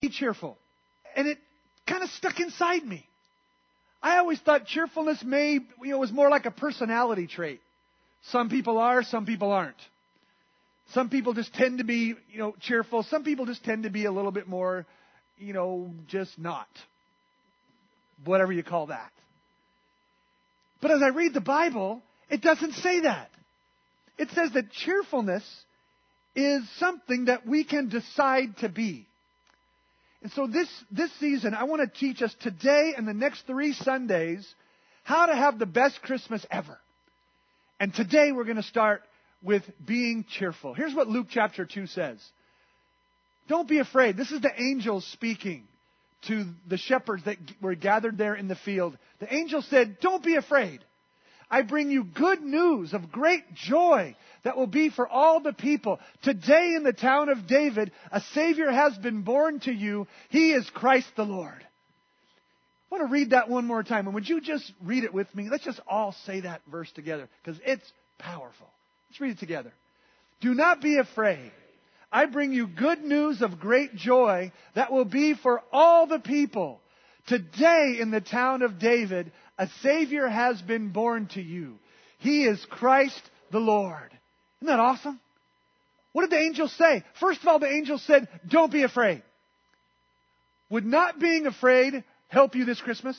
be cheerful. And it kind of stuck inside me. I always thought cheerfulness was more like a personality trait. Some people are, some people aren't. Some people just tend to be, cheerful. Some people just tend to be a little bit more, just not. Whatever you call that. But as I read the Bible, it doesn't say that. It says that cheerfulness is something that we can decide to be. And so this season, I want to teach us today and the next 3 Sundays how to have the best Christmas ever. And today we're going to start with being cheerful. Here's what Luke chapter 2 says. Don't be afraid. This is the angels speaking to the shepherds that were gathered there in the field. The angel said, don't be afraid. I bring you good news of great joy that will be for all the people. Today in the town of David, a Savior has been born to you. He is Christ the Lord. I want to read that one more time. And would you just read it with me? Let's just all say that verse together because it's powerful. Let's read it together. Do not be afraid. I bring you good news of great joy that will be for all the people. Today in the town of David, a Savior has been born to you. He is Christ the Lord. Isn't that awesome? What did the angel say? First of all, the angel said, don't be afraid. Would not being afraid help you this Christmas?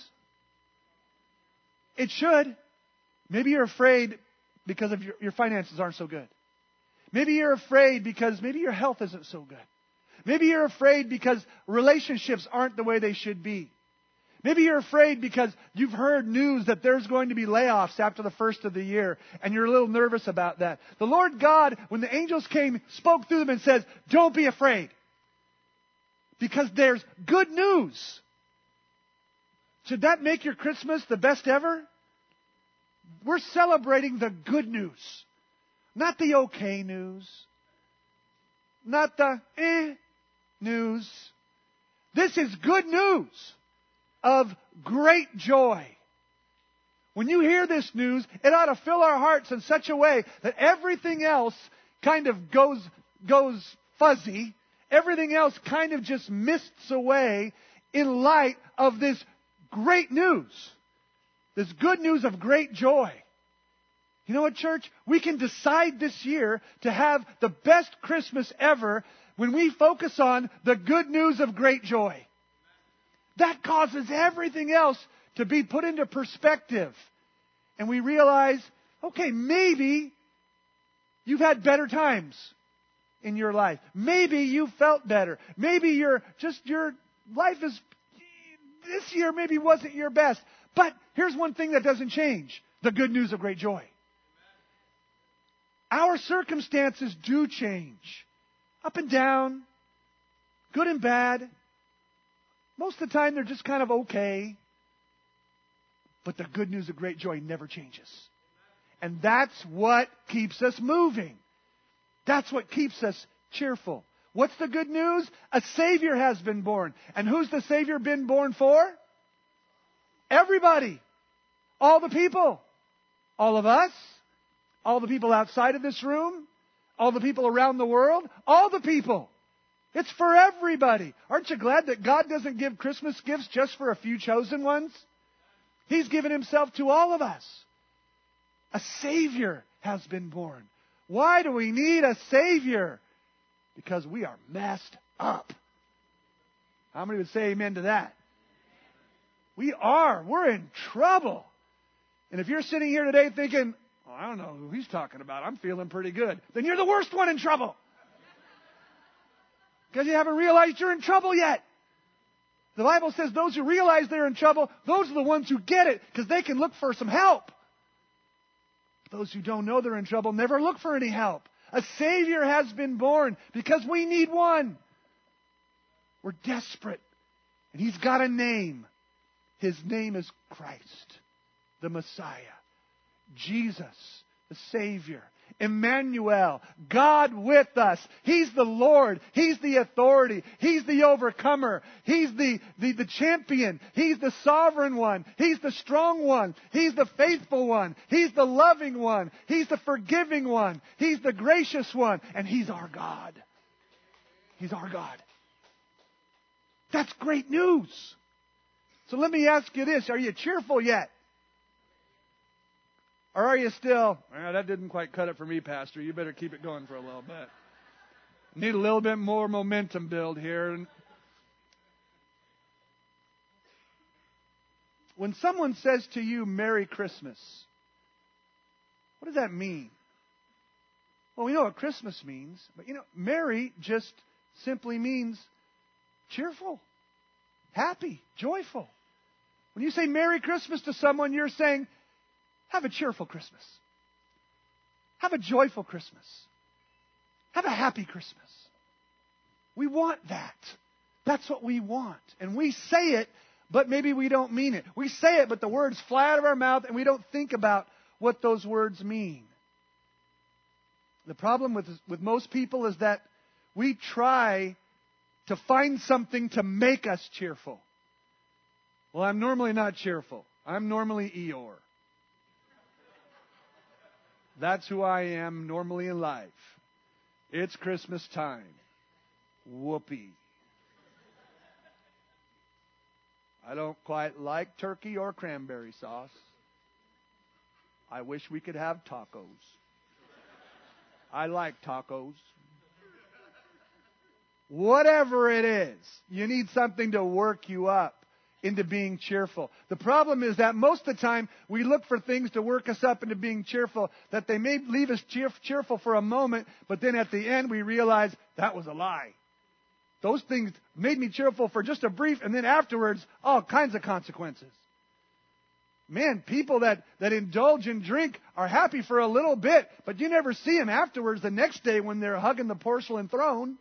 It should. Maybe you're afraid because of your finances aren't so good. Maybe you're afraid because maybe your health isn't so good. Maybe you're afraid because relationships aren't the way they should be. Maybe you're afraid because you've heard news that there's going to be layoffs after the first of the year, and you're a little nervous about that. The Lord God, when the angels came, spoke through them and says, don't be afraid. Because there's good news. Should that make your Christmas the best ever? We're celebrating the good news. Not the okay news. Not the news. This is good news of great joy. When you hear this news, it ought to fill our hearts in such a way that everything else kind of goes fuzzy. Everything else kind of just mists away in light of this great news. This good news of great joy. You know what, church? We can decide this year to have the best Christmas ever when we focus on the good news of great joy. That causes everything else to be put into perspective. And we realize, okay, maybe you've had better times in your life. Maybe you felt better. Maybe your life is, this year maybe wasn't your best. But here's one thing that doesn't change. The good news of great joy. Our circumstances do change. Up and down. Good and bad. Most of the time they're just kind of okay. But the good news of great joy never changes. And that's what keeps us moving. That's what keeps us cheerful. What's the good news? A Savior has been born. And who's the Savior been born for? Everybody. All the people. All of us. All the people outside of this room. All the people around the world. All the people. It's for everybody. Aren't you glad that God doesn't give Christmas gifts just for a few chosen ones? He's given Himself to all of us. A Savior has been born. Why do we need a Savior? Because we are messed up. How many would say amen to that? We are. We're in trouble. And if you're sitting here today thinking, oh, I don't know who he's talking about, I'm feeling pretty good, then you're the worst one in trouble. Because you haven't realized you're in trouble yet. The Bible says those who realize they're in trouble, those are the ones who get it, because they can look for some help. Those who don't know they're in trouble never look for any help. A Savior has been born because we need one. We're desperate. And He's got a name. His name is Christ, the Messiah. Jesus, the Savior. Emmanuel, God with us. He's the Lord. He's the authority. He's the overcomer. He's the champion. He's the sovereign one. He's the strong one. He's the faithful one. He's the loving one. He's the forgiving one. He's the gracious one. And He's our God. He's our God. That's great news. So let me ask you this. Are you cheerful yet? Or are you still, that didn't quite cut it for me, Pastor. You better keep it going for a little bit. Need a little bit more momentum build here. When someone says to you, Merry Christmas, what does that mean? Well, we know what Christmas means, but Merry just simply means cheerful, happy, joyful. When you say Merry Christmas to someone, you're saying, have a cheerful Christmas. Have a joyful Christmas. Have a happy Christmas. We want that. That's what we want. And we say it, but maybe we don't mean it. We say it, but the words fly out of our mouth, and we don't think about what those words mean. The problem with most people is that we try to find something to make us cheerful. Well, I'm normally not cheerful. I'm normally Eeyore. That's who I am normally in life. It's Christmas time. Whoopee. I don't quite like turkey or cranberry sauce. I wish we could have tacos. I like tacos. Whatever it is, you need something to work you up into being cheerful. The problem is that most of the time we look for things to work us up into being cheerful, that they may leave us cheerful for a moment, but then at the end we realize that was a lie. Those things made me cheerful for just a brief, and then afterwards, all kinds of consequences. Man, people that indulge in drink are happy for a little bit, but you never see them afterwards the next day when they're hugging the porcelain throne.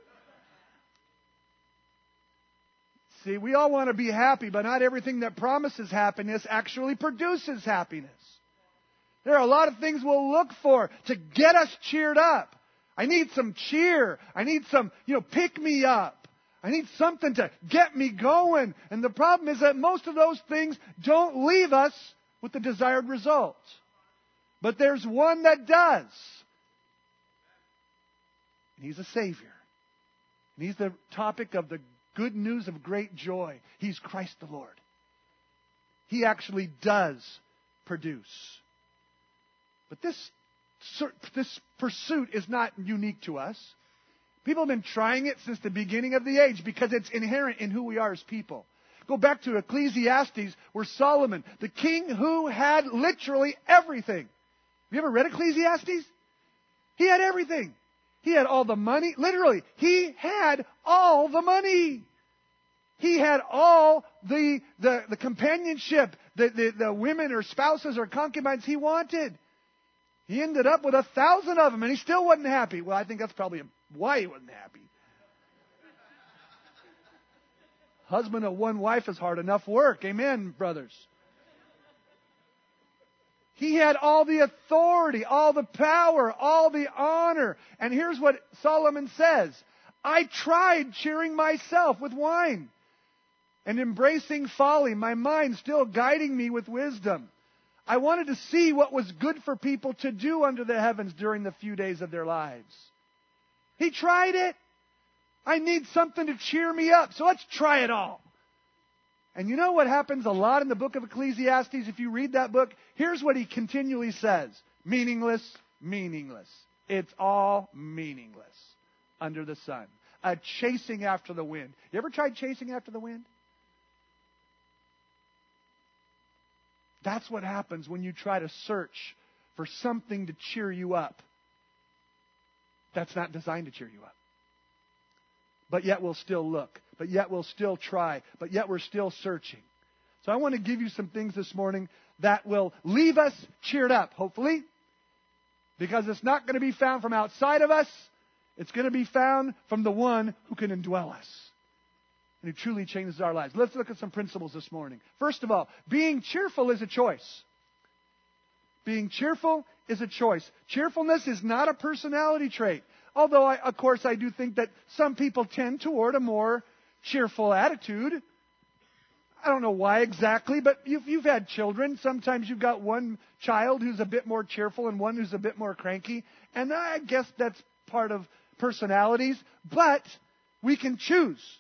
See, we all want to be happy, but not everything that promises happiness actually produces happiness. There are a lot of things we'll look for to get us cheered up. I need some cheer. I need some, pick me up. I need something to get me going. And the problem is that most of those things don't leave us with the desired results. But there's one that does. And He's a Savior. And He's the topic of the good news of great joy. He's Christ the Lord. He actually does produce. But this pursuit is not unique to us. People have been trying it since the beginning of the age because it's inherent in who we are as people. Go back to Ecclesiastes, where Solomon, the king who had literally everything. Have you ever read Ecclesiastes? He had everything. He had all the money. Literally, he had all the money. He had all the companionship, the women or spouses or concubines he wanted. He ended up with 1,000 of them, and he still wasn't happy. Well, I think that's probably why he wasn't happy. Husband of one wife is hard enough work. Amen, brothers. He had all the authority, all the power, all the honor. And here's what Solomon says. I tried cheering myself with wine and embracing folly, my mind still guiding me with wisdom. I wanted to see what was good for people to do under the heavens during the few days of their lives. He tried it. I need something to cheer me up, so let's try it all. And you know what happens a lot in the book of Ecclesiastes? If you read that book, here's what he continually says. Meaningless, meaningless. It's all meaningless under the sun. A chasing after the wind. You ever tried chasing after the wind? That's what happens when you try to search for something to cheer you up. That's not designed to cheer you up. But yet we'll still look. But yet we'll still try. But yet we're still searching. So I want to give you some things this morning that will leave us cheered up, hopefully. Because it's not going to be found from outside of us. It's going to be found from the one who can indwell us. And who truly changes our lives. Let's look at some principles this morning. First of all, being cheerful is a choice. Being cheerful is a choice. Cheerfulness is not a personality trait. Although, of course, I do think that some people tend toward a more cheerful attitude. I don't know why exactly, but you've had children. Sometimes you've got one child who's a bit more cheerful and one who's a bit more cranky. And I guess that's part of personalities. But we can choose.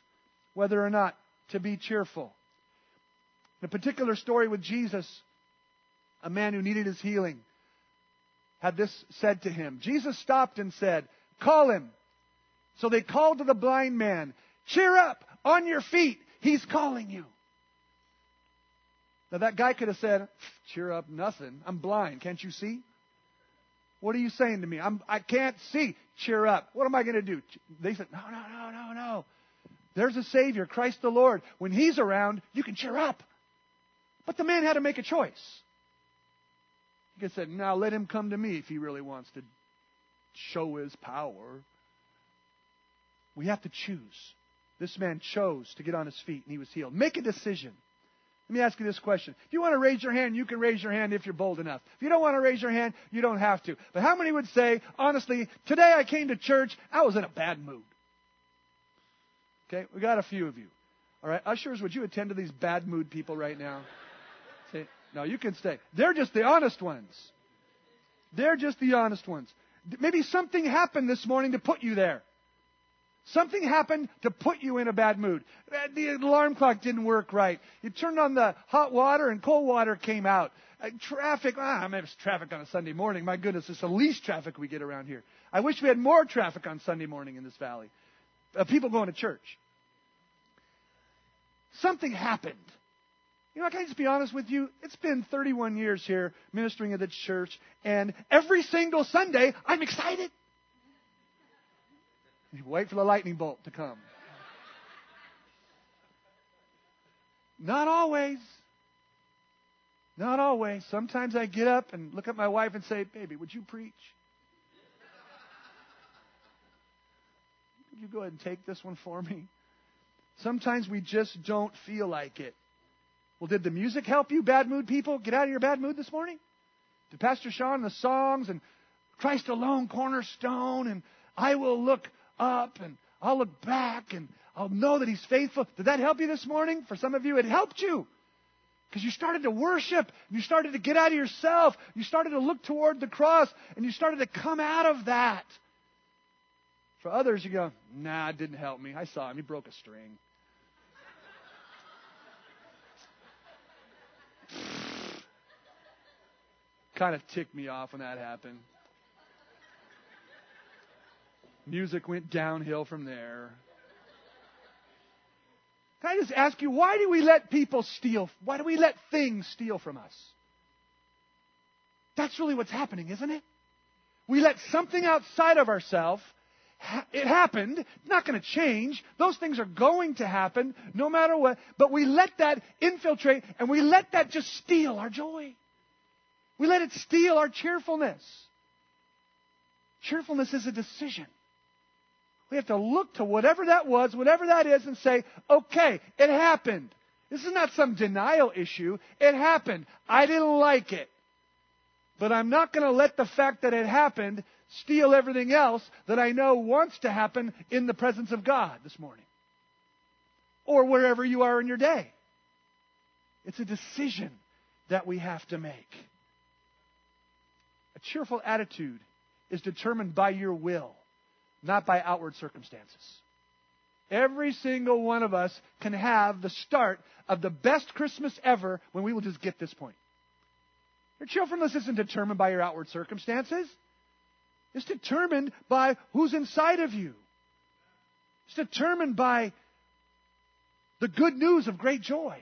whether or not to be cheerful. In a particular story with Jesus, a man who needed his healing had this said to him. Jesus stopped and said, "Call him." So they called to the blind man, "Cheer up, on your feet, he's calling you." Now that guy could have said, "Cheer up, nothing. I'm blind. Can't you see? What are you saying to me? I can't see. Cheer up. What am I going to do?" They said, No. There's a Savior, Christ the Lord. When He's around, you can cheer up. But the man had to make a choice. He could have said, "Now let him come to me if he really wants to show his power." We have to choose. This man chose to get on his feet and he was healed. Make a decision. Let me ask you this question. If you want to raise your hand, you can raise your hand if you're bold enough. If you don't want to raise your hand, you don't have to. But how many would say, honestly, today I came to church, I was in a bad mood? Okay, we got a few of you. All right, ushers, would you attend to these bad mood people right now? Say, no, you can stay. They're just the honest ones. They're just the honest ones. Maybe something happened this morning to put you there. Something happened to put you in a bad mood. The alarm clock didn't work right. You turned on the hot water and cold water came out. Traffic, maybe it's traffic on a Sunday morning. My goodness, it's the least traffic we get around here. I wish we had more traffic on Sunday morning in this valley. People going to church. Something happened. You know, can I just be honest with you? It's been 31 years here ministering at the church, and every single Sunday, I'm excited. You wait for the lightning bolt to come. Not always. Not always. Sometimes I get up and look at my wife and say, "Baby, would you preach? Would you go ahead and take this one for me?" Sometimes we just don't feel like it. Well, did the music help you, bad mood people, get out of your bad mood this morning? Did Pastor Sean, the songs, and Christ Alone, Cornerstone, and I Will Look Up, and I'll look back, and I'll know that He's faithful. Did that help you this morning? For some of you, it helped you. Because you started to worship, you started to get out of yourself, you started to look toward the cross, and you started to come out of that. For others, you go, "Nah, it didn't help me. I saw him. He broke a string." Kind of ticked me off when that happened. Music went downhill from there. Can I just ask you, why do we let people steal? Why do we let things steal from us? That's really what's happening, isn't it? We let something outside of ourselves. It happened. It's not going to change. Those things are going to happen no matter what. But we let that infiltrate and we let that just steal our joy. We let it steal our cheerfulness. Cheerfulness is a decision. We have to look to whatever that was, whatever that is, and say, "Okay, it happened. This is not some denial issue. It happened. I didn't like it. But I'm not going to let the fact that it happened steal everything else that I know wants to happen in the presence of God this morning." Or wherever you are in your day. It's a decision that we have to make. A cheerful attitude is determined by your will, not by outward circumstances. Every single one of us can have the start of the best Christmas ever when we will just get this point. Your cheerfulness isn't determined by your outward circumstances. It's determined by who's inside of you. It's determined by the good news of great joy.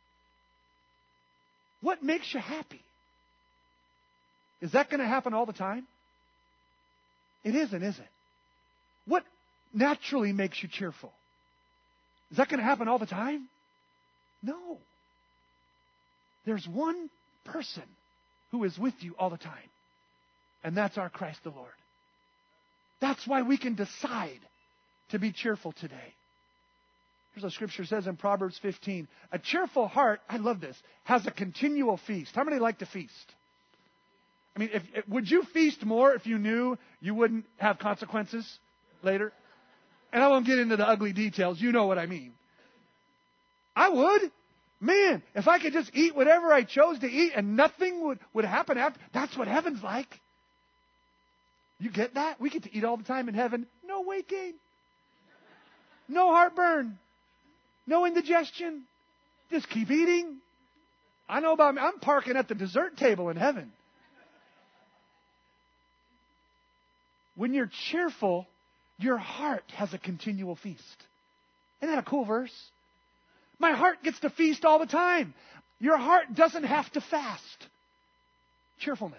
What makes you happy? Is that going to happen all the time? It isn't, is it? What naturally makes you cheerful? Is that going to happen all the time? No. There's one person who is with you all the time. And that's our Christ the Lord. That's why we can decide to be cheerful today. Here's what Scripture says in Proverbs 15. A cheerful heart, I love this, has a continual feast. How many like to feast? I mean, would you feast more if you knew you wouldn't have consequences later? And I won't get into the ugly details. You know what I mean. I would. Man, if I could just eat whatever I chose to eat and nothing would happen after, that's what heaven's like. You get that? We get to eat all the time in heaven. No weight gain. No heartburn. No indigestion. Just keep eating. I know about me. I'm parking at the dessert table in heaven. When you're cheerful, your heart has a continual feast. Isn't that a cool verse? My heart gets to feast all the time. Your heart doesn't have to fast. Cheerfulness.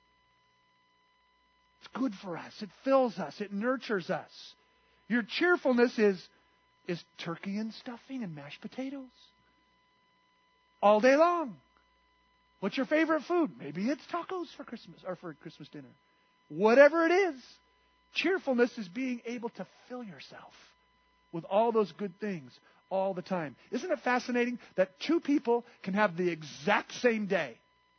It's good for us. It fills us. It nurtures us. Your cheerfulness is turkey and stuffing and mashed potatoes. All day long. What's your favorite food? Maybe it's tacos for Christmas or for Christmas dinner. Whatever it is, cheerfulness is being able to fill yourself with all those good things all the time. Isn't it fascinating that two people can have the exact same day?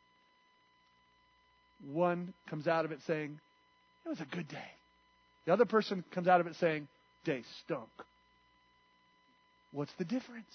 One comes out of it saying, it was a good day. The other person comes out of it saying, day stunk. What's the difference?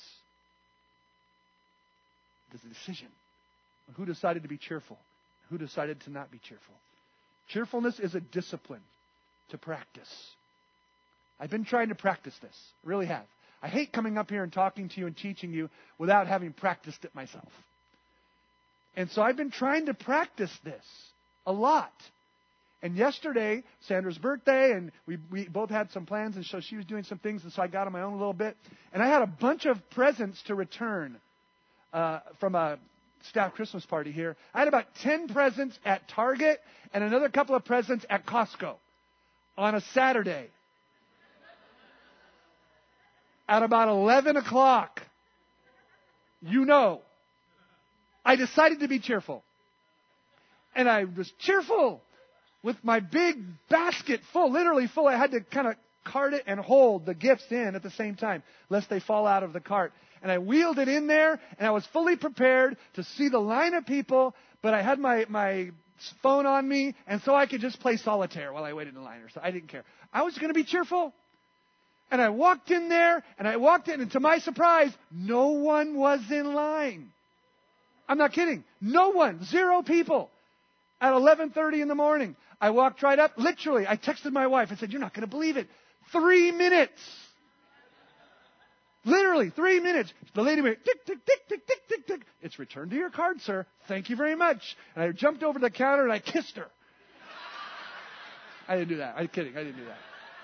There's a decision. Who decided to be cheerful? Who decided to not be cheerful? Cheerfulness is a discipline to practice. I've been trying to practice this. Really have. I hate coming up here and talking to you and teaching you without having practiced it myself. And so I've been trying to practice this a lot. And yesterday, Sandra's birthday, and we both had some plans, and so she was doing some things, and so I got on my own a little bit. And I had a bunch of presents to return from a staff Christmas party here. I had about 10 presents at Target and another couple of presents at Costco on a Saturday. At about 11 o'clock, I decided to be cheerful. And I was cheerful with my big basket full, literally full. I had to kind of cart it and hold the gifts in at the same time, lest they fall out of the cart. And I wheeled it in there, and I was fully prepared to see the line of people, but I had my phone on me, and so I could just play solitaire while I waited in line. So I didn't care. I was going to be cheerful. And I walked in there, and to my surprise, no one was in line. I'm not kidding. No one. 0 people. At 11:30 in the morning, I walked right up. Literally, I texted my wife. I said, you're not going to believe it. 3 minutes. Literally, 3 minutes. The lady went, tick, tick, tick, tick, tick, tick, tick. It's returned to your card, sir. Thank you very much. And I jumped over the counter and I kissed her. I didn't do that. I'm kidding. I didn't do that.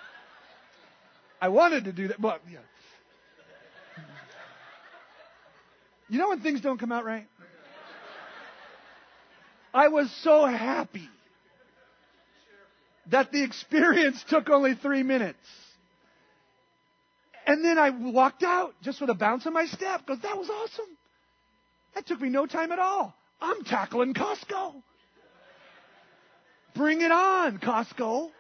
I wanted to do that. But, yeah. You know when things don't come out right? I was so happy that the experience took only 3 minutes. And then I walked out just with a bounce in my step because that was awesome. That took me no time at all. I'm tackling Costco. Bring it on, Costco.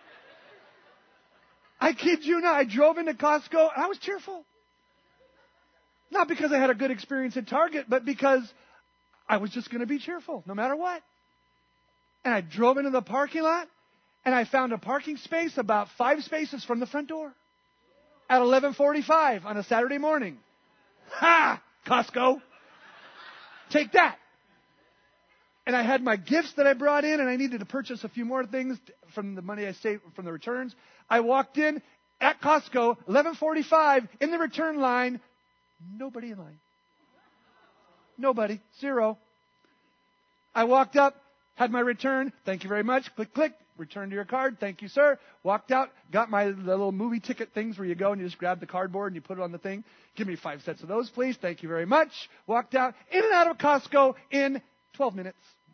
I kid you not. I drove into Costco and I was cheerful. Not because I had a good experience at Target, but because I was just going to be cheerful no matter what. And I drove into the parking lot and I found a parking space about 5 spaces from the front door. At 11:45 on a Saturday morning. Ha! Costco. Take that. And I had my gifts that I brought in, and I needed to purchase a few more things from the money I saved from the returns. I walked in at Costco, 11:45, in the return line. Nobody in line. Nobody. 0. I walked up, had my return. Thank you very much. Click, click. Return to your card. Thank you, sir. Walked out. Got the little movie ticket things where you go and you just grab the cardboard and you put it on the thing. Give me 5 sets of those, please. Thank you very much. Walked out. In and out of Costco in 12 minutes.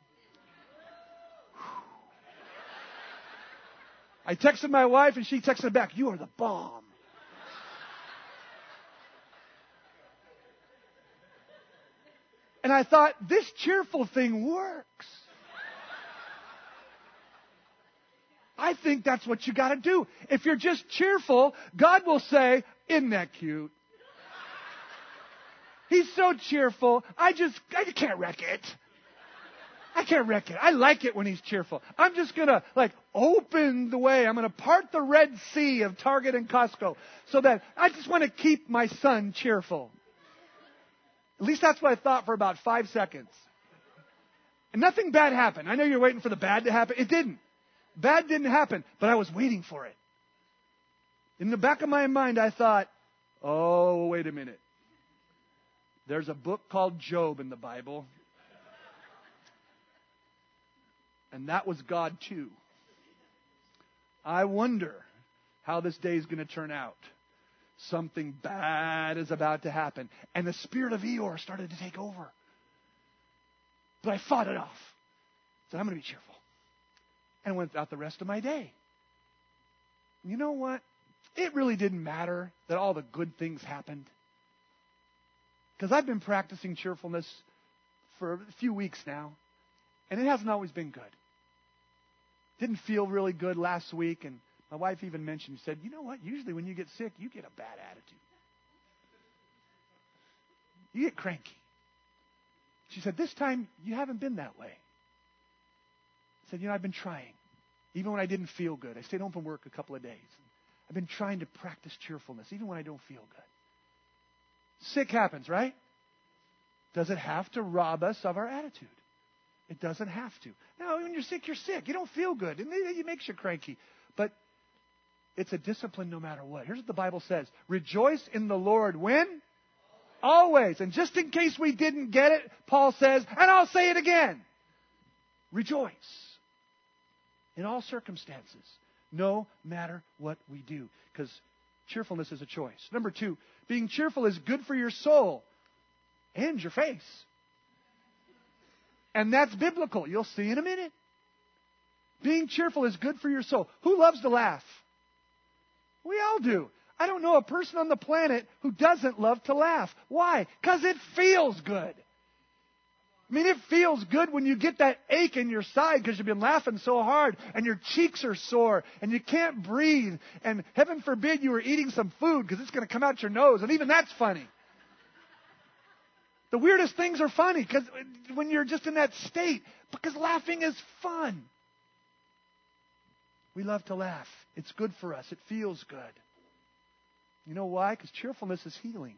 I texted my wife and she texted back, you are the bomb. And I thought, this cheerful thing works. I think that's what you got to do. If you're just cheerful, God will say, isn't that cute? He's so cheerful. I can't wreck it. I can't wreck it. I like it when he's cheerful. I'm just going to open the way. I'm going to part the Red Sea of Target and Costco so that I just want to keep my son cheerful. At least that's what I thought for about 5 seconds. And nothing bad happened. I know you're waiting for the bad to happen. It didn't. Bad didn't happen, but I was waiting for it. In the back of my mind, I thought, Oh, wait a minute. There's a book called Job in the Bible. And that was God too. I wonder how this day is going to turn out. Something bad is about to happen. And the spirit of Eeyore started to take over. But I fought it off. Said, I'm going to be cheerful. And went out the rest of my day. You know what? It really didn't matter that all the good things happened. Because I've been practicing cheerfulness for a few weeks now. And it hasn't always been good. Didn't feel really good last week. And my wife even mentioned, she said, you know what? Usually when you get sick, you get a bad attitude. You get cranky. She said, this time you haven't been that way. I said, I've been trying. Even when I didn't feel good. I stayed home from work a couple of days. I've been trying to practice cheerfulness, even when I don't feel good. Sick happens, right? Does it have to rob us of our attitude? It doesn't have to. No, when you're sick, you're sick. You don't feel good. It makes you cranky. But it's a discipline no matter what. Here's what the Bible says. Rejoice in the Lord when? Always. And just in case we didn't get it, Paul says, and I'll say it again. Rejoice. In all circumstances. No matter what we do. Because cheerfulness is a choice. Number 2, being cheerful is good for your soul and your face. And that's biblical. You'll see in a minute. Being cheerful is good for your soul. Who loves to laugh? We all do. I don't know a person on the planet who doesn't love to laugh. Why? Because it feels good. I mean, it feels good when you get that ache in your side because you've been laughing so hard and your cheeks are sore and you can't breathe. And heaven forbid you were eating some food because it's going to come out your nose. And even that's funny. The weirdest things are funny because when you're just in that state, because laughing is fun. We love to laugh. It's good for us. It feels good. You know why? Because cheerfulness is healing.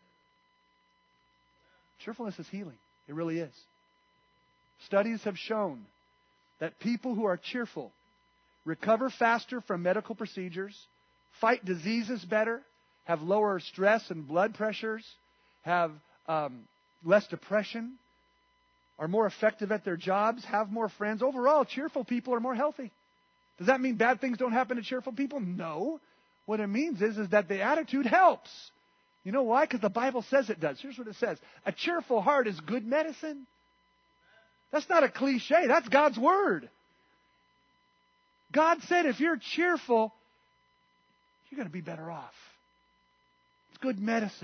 Cheerfulness is healing. It really is. Studies have shown that people who are cheerful recover faster from medical procedures, fight diseases better, have lower stress and blood pressures, have less depression, are more effective at their jobs, have more friends. Overall, cheerful people are more healthy. Does that mean bad things don't happen to cheerful people? No. What it means is that the attitude helps. You know why? Because the Bible says it does. Here's what it says. A cheerful heart is good medicine. That's not a cliche. That's God's Word. God said if you're cheerful, you're going to be better off. It's good medicine.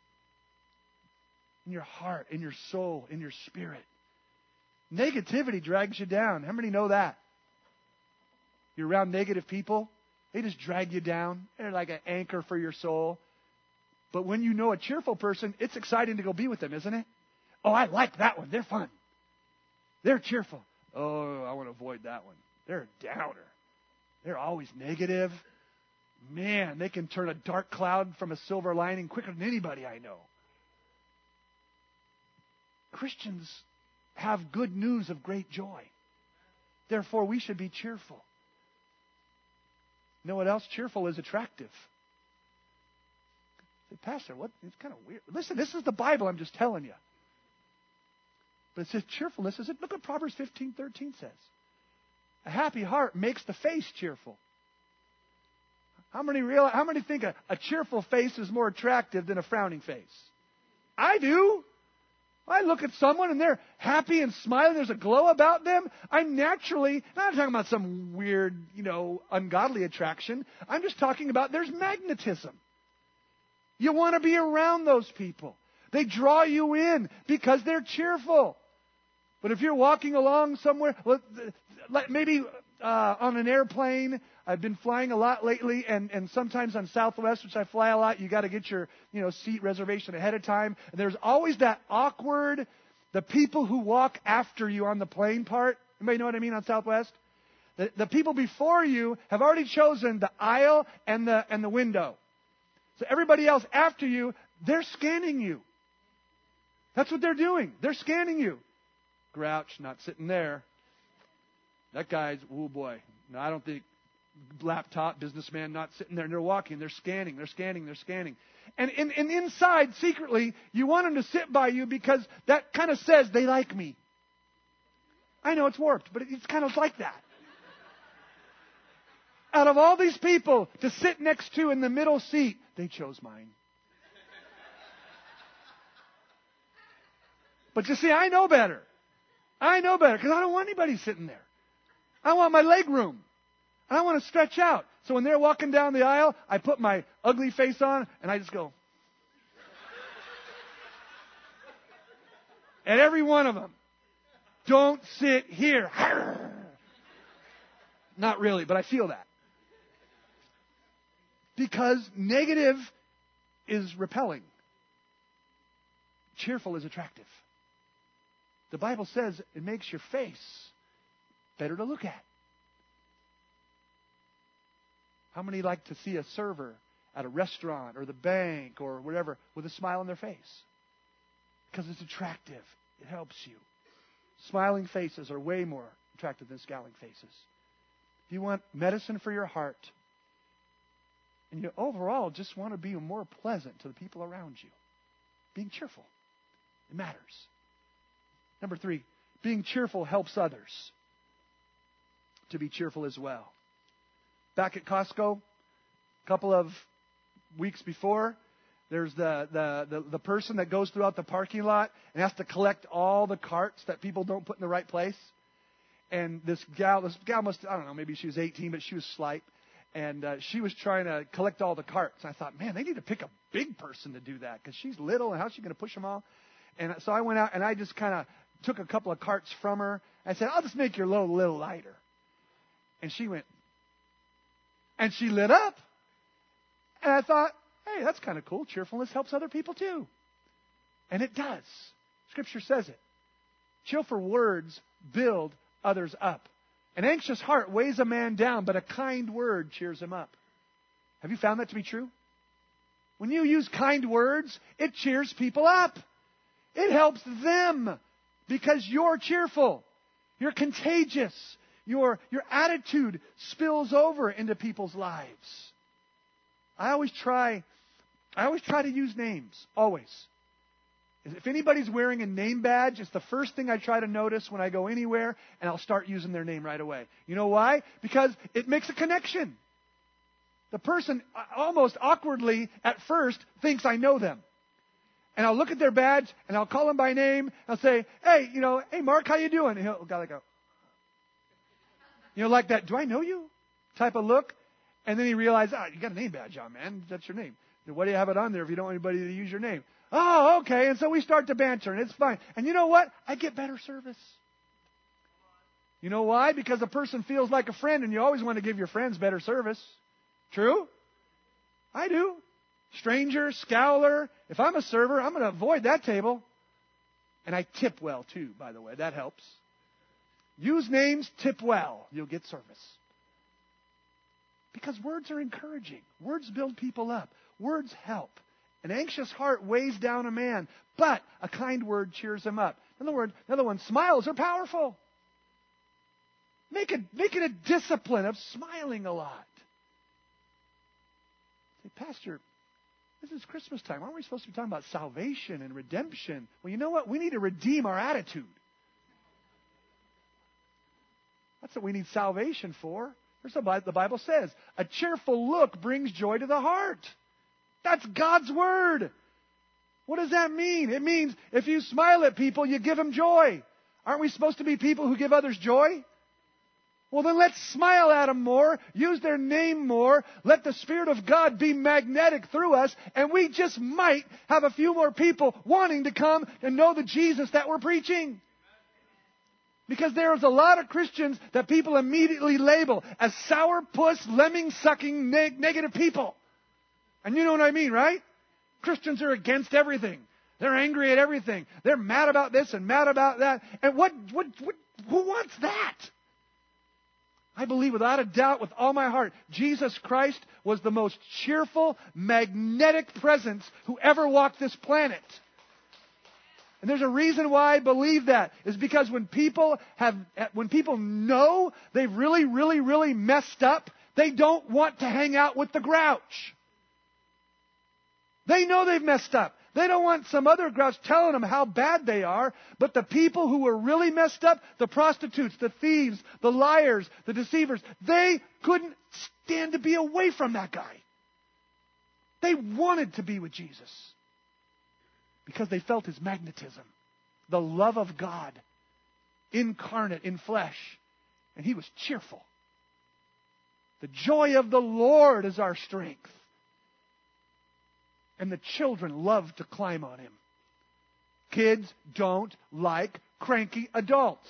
In your heart, in your soul, in your spirit. Negativity drags you down. How many know that? You're around negative people, they just drag you down. They're like an anchor for your soul. But when you know a cheerful person, it's exciting to go be with them, isn't it? Oh, I like that one. They're fun. They're cheerful. Oh, I want to avoid that one. They're a downer. They're always negative. Man, they can turn a dark cloud from a silver lining quicker than anybody I know. Christians have good news of great joy. Therefore, we should be cheerful. You know what else? Cheerful is attractive. Say, Pastor, what? It's kind of weird. Listen, this is the Bible. I'm just telling you. But it says cheerfulness is it. Look what Proverbs 15:13 says. A happy heart makes the face cheerful. How many think a cheerful face is more attractive than a frowning face? I do. I look at someone and they're happy and smiling. There's a glow about them. I'm not talking about some weird, ungodly attraction. I'm just talking about there's magnetism. You want to be around those people. They draw you in because they're cheerful. But if you're walking along somewhere, maybe on an airplane, I've been flying a lot lately, and sometimes on Southwest, which I fly a lot, you got to get your seat reservation ahead of time. And there's always that awkward, the people who walk after you on the plane part. Anybody know what I mean on Southwest? The people before you have already chosen the aisle and the window. So everybody else after you, they're scanning you. That's what they're doing. They're scanning you. Grouch, not sitting there. That guy's, oh boy. No, I don't think laptop, businessman not sitting there, and they're walking, they're scanning. And inside, secretly, you want them to sit by you because that kind of says they like me. I know it's warped, but it's kind of like that. Out of all these people to sit next to in the middle seat, they chose mine. But you see, I know better. Because I don't want anybody sitting there. I want my leg room. I want to stretch out. So when they're walking down the aisle, I put my ugly face on and I just go. And every one of them, don't sit here. Not really, but I feel that. Because negative is repelling. Cheerful is attractive. The Bible says it makes your face better to look at. How many like to see a server at a restaurant or the bank or whatever with a smile on their face? Because it's attractive. It helps you. Smiling faces are way more attractive than scowling faces. If you want medicine for your heart, and you overall just want to be more pleasant to the people around you, being cheerful, it matters. Number 3, being cheerful helps others to be cheerful as well. Back at Costco, a couple of weeks before, there's the person that goes throughout the parking lot and has to collect all the carts that people don't put in the right place. And this gal must, I don't know, maybe she was 18, but she was slight. And she was trying to collect all the carts. I thought, man, they need to pick a big person to do that because she's little, and how's she going to push them all? And so I went out and I just kind of took a couple of carts from her. I said, I'll just make your load a little lighter. And she went, and she lit up. And I thought, hey, that's kind of cool. Cheerfulness helps other people too. And it does. Scripture says it. Cheerful words build others up. An anxious heart weighs a man down, but a kind word cheers him up. Have you found that to be true? When you use kind words, it cheers people up. It helps them because you're cheerful. You're contagious. Your attitude spills over into people's lives. I always try to use names. Always. If anybody's wearing a name badge, it's the first thing I try to notice when I go anywhere, and I'll start using their name right away. You know why? Because it makes a connection. The person almost awkwardly at first thinks I know them. And I'll look at their badge, and I'll call them by name. I'll say, hey, hey, Mark, how you doing? And he'll go, like that, do I know you? Type of look. And then he realizes, you got a name badge on, man. That's your name. Then why do you have it on there if you don't want anybody to use your name? Oh, okay. And so we start to banter, and it's fine. And you know what? I get better service. You know why? Because a person feels like a friend, and you always want to give your friends better service. True? I do. Stranger, scowler. If I'm a server, I'm going to avoid that table. And I tip well, too, by the way. That helps. Use names, tip well. You'll get service. Because words are encouraging. Words build people up. Words help. An anxious heart weighs down a man, but a kind word cheers him up. Another one, smiles are powerful. Make it a discipline of smiling a lot. Say, Pastor, this is Christmas time. Aren't we supposed to be talking about salvation and redemption? Well, you know what? We need to redeem our attitude. That's what we need salvation for. Here's what the Bible says. A cheerful look brings joy to the heart. That's God's word. What does that mean? It means if you smile at people, you give them joy. Aren't we supposed to be people who give others joy? Well, then let's smile at them more, use their name more, let the Spirit of God be magnetic through us, and we just might have a few more people wanting to come and know the Jesus that we're preaching. Because there's a lot of Christians that people immediately label as sourpuss, lemming-sucking, negative people. And you know what I mean, right? Christians are against everything. They're angry at everything. They're mad about this and mad about that. And who wants that? I believe without a doubt, with all my heart, Jesus Christ was the most cheerful, magnetic presence who ever walked this planet. And there's a reason why I believe that. Is because when people know they've really, really, really messed up, They don't want to hang out with the grouch. They know they've messed up. They don't want some other grouch telling them how bad they are. But the people who were really messed up, the prostitutes, the thieves, the liars, the deceivers, they couldn't stand to be away from that guy. They wanted to be with Jesus because they felt His magnetism, the love of God incarnate in flesh. And He was cheerful. The joy of the Lord is our strength. And the children love to climb on Him. Kids don't like cranky adults.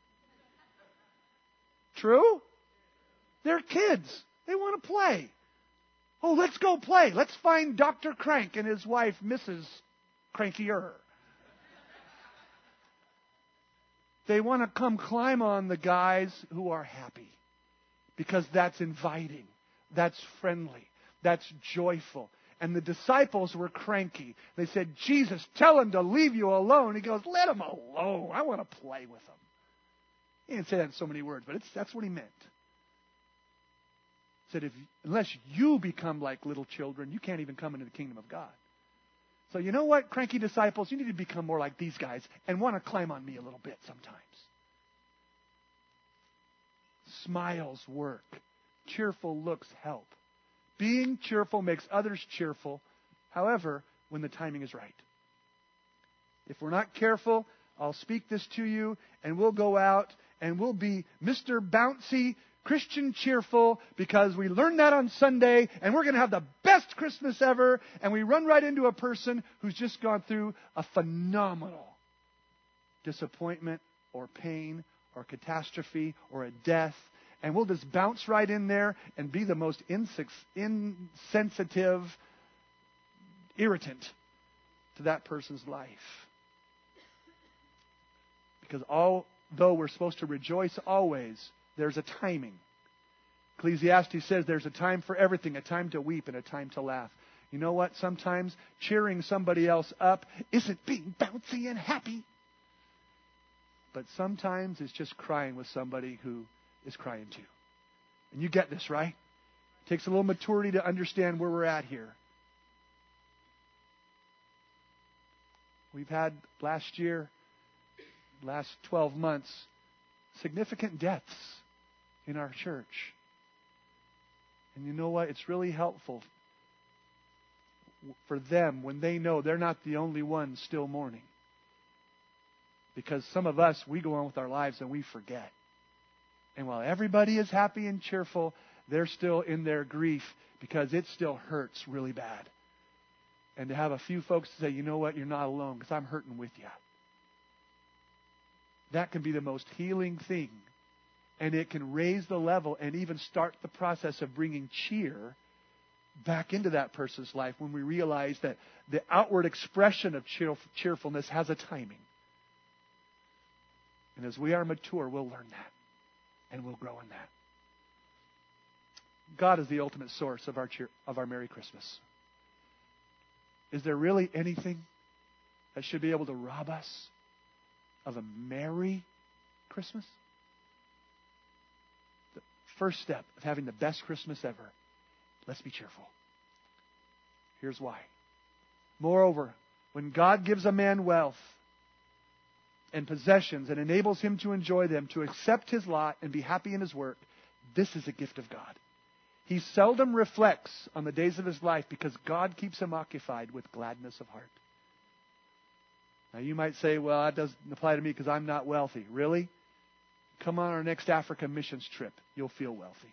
True? They're kids. They want to play. Oh, let's go play. Let's find Dr. Crank and his wife, Mrs. Crankier. They want to come climb on the guys who are happy. Because that's inviting. That's friendly. That's joyful. And the disciples were cranky. They said, Jesus, tell him to leave you alone. He goes, let him alone. I want to play with him. He didn't say that in so many words, but that's what he meant. He said, unless you become like little children, you can't even come into the kingdom of God. So you know what, cranky disciples? You need to become more like these guys and want to climb on me a little bit sometimes. Smiles work. Cheerful looks help. Being cheerful makes others cheerful, however, when the timing is right. If we're not careful, I'll speak this to you, and we'll go out, and we'll be Mr. Bouncy, Christian cheerful, because we learned that on Sunday, and we're going to have the best Christmas ever, and we run right into a person who's just gone through a phenomenal disappointment or pain or catastrophe or a death. And we'll just bounce right in there and be the most insensitive irritant to that person's life. Because although we're supposed to rejoice always, there's a timing. Ecclesiastes says there's a time for everything, a time to weep and a time to laugh. You know what? Sometimes cheering somebody else up isn't being bouncy and happy. But sometimes it's just crying with somebody who is crying too. And you get this, right? It takes a little maturity to understand where we're at here. We've had last year, last 12 months, significant deaths in our church. And you know what? It's really helpful for them when they know they're not the only ones still mourning. Because some of us, we go on with our lives and we forget. And while everybody is happy and cheerful, they're still in their grief because it still hurts really bad. And to have a few folks say, you know what, you're not alone because I'm hurting with you. That can be the most healing thing. And it can raise the level and even start the process of bringing cheer back into that person's life when we realize that the outward expression of cheerfulness has a timing. And as we are mature, we'll learn that. And we'll grow in that. God is the ultimate source of our Merry Christmas. Is there really anything that should be able to rob us of a Merry Christmas? The first step of having the best Christmas ever, let's be cheerful. Here's why. Moreover, when God gives a man wealth and possessions and enables him to enjoy them, to accept his lot and be happy in his work, this is a gift of God. He seldom reflects on the days of his life because God keeps him occupied with gladness of heart. Now you might say, well, that doesn't apply to me because I'm not wealthy. Really? Come on our next Africa missions trip. You'll feel wealthy.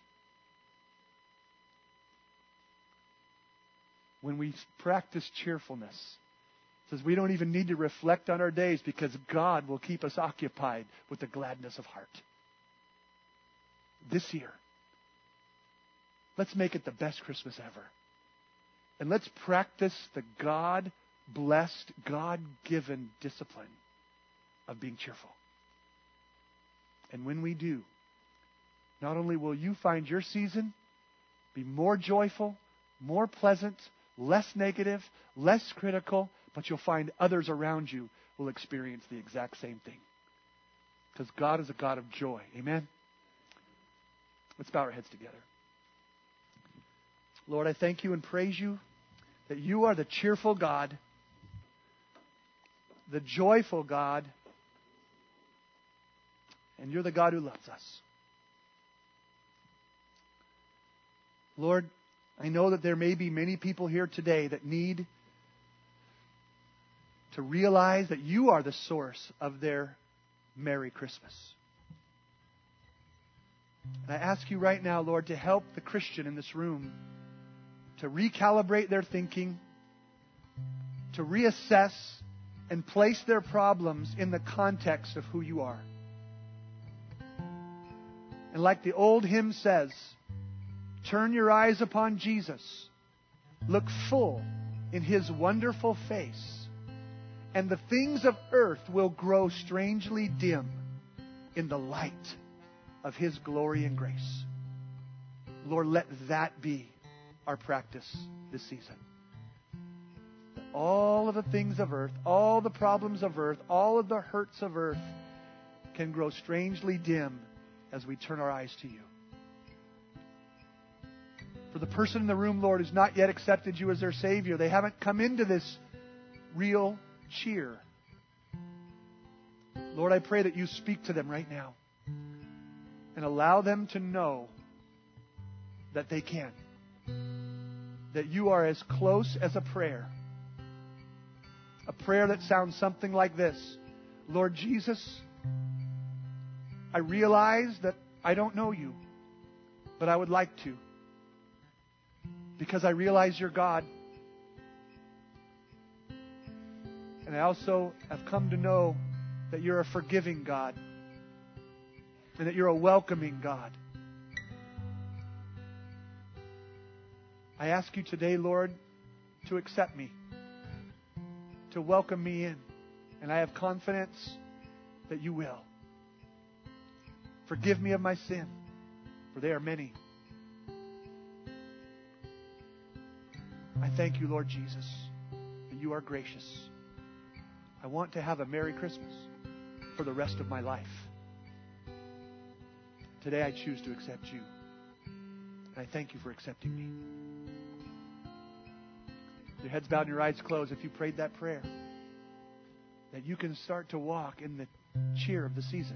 When we practice cheerfulness, it says we don't even need to reflect on our days because God will keep us occupied with the gladness of heart. This year, let's make it the best Christmas ever. And let's practice the God-blessed, God-given discipline of being cheerful. And when we do, not only will you find your season be more joyful, more pleasant, less negative, less critical, but you'll find others around you will experience the exact same thing. Because God is a God of joy. Amen? Let's bow our heads together. Lord, I thank you and praise you that you are the cheerful God, the joyful God, and you're the God who loves us. Lord, I know that there may be many people here today that need to realize that you are the source of their Merry Christmas. And I ask you right now, Lord, to help the Christian in this room to recalibrate their thinking, to reassess and place their problems in the context of who you are. And like the old hymn says, turn your eyes upon Jesus, look full in His wonderful face, and the things of earth will grow strangely dim in the light of His glory and grace. Lord, let that be our practice this season. That all of the things of earth, all the problems of earth, all of the hurts of earth can grow strangely dim as we turn our eyes to you. For the person in the room, Lord, who's not yet accepted you as their Savior, they haven't come into this real cheer. Lord, I pray that you speak to them right now and allow them to know that they can. That you are as close as a prayer. A prayer that sounds something like this. Lord Jesus, I realize that I don't know you, but I would like to. Because I realize you're God. And I also have come to know that you're a forgiving God. And that you're a welcoming God. I ask you today, Lord, to accept me. To welcome me in. And I have confidence that you will. Forgive me of my sin, for they are many. I thank you, Lord Jesus, that you are gracious. I want to have a Merry Christmas for the rest of my life. Today I choose to accept you. And I thank you for accepting me. Your heads bowed and your eyes closed. If you prayed that prayer, that you can start to walk in the cheer of the season.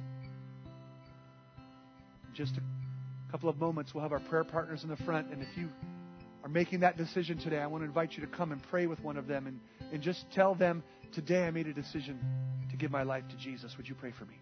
In just a couple of moments, we'll have our prayer partners in the front. And if you are making that decision today, I want to invite you to come and pray with one of them and just tell them, today I made a decision to give my life to Jesus. Would you pray for me?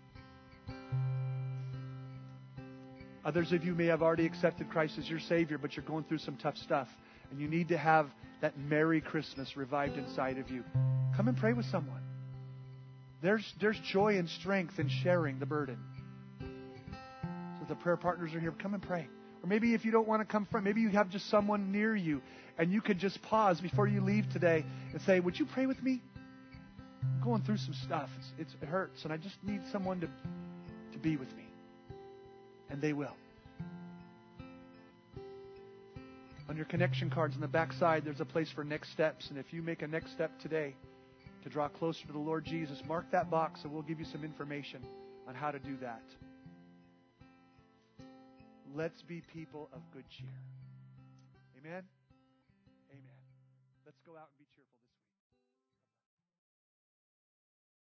Others of you may have already accepted Christ as your Savior, but you're going through some tough stuff. And you need to have that Merry Christmas revived inside of you. Come and pray with someone. There's joy and strength in sharing the burden. So the prayer partners are here. Come and pray. Or maybe if you don't want to come from, maybe you have just someone near you and you could just pause before you leave today and say, would you pray with me? I'm going through some stuff. It hurts and I just need someone to be with me. And they will. On your connection cards on the back side, there's a place for next steps. And if you make a next step today to draw closer to the Lord Jesus, mark that box and we'll give you some information on how to do that. Let's be people of good cheer. Amen? Amen. Let's go out and be